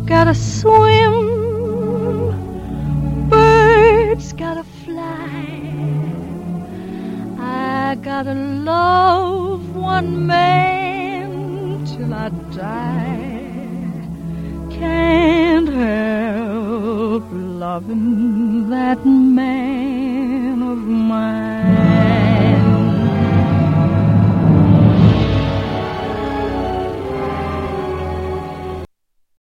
gotta swim, birds gotta fly. I gotta love one man till I die. Can't help loving that man.